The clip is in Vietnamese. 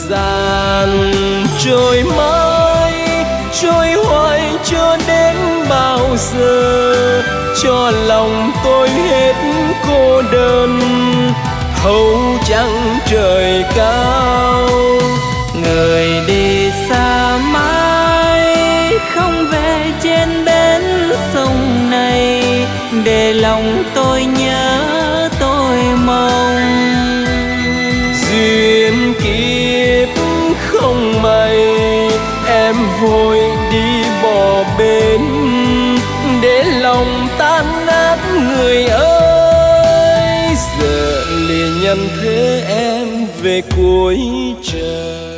gian trôi mãi trôi hoài cho đến bao giờ, cho lòng tôi hết cô đơn hấu trăng trời cao. Người đi xa mãi không về trên bến sông này, để lòng tôi nhớ tôi mong. Duyên kiếp không may em vội đi bỏ bến, để lòng tan nát người ơi. Giờ liền nhân thế em về cuối trời.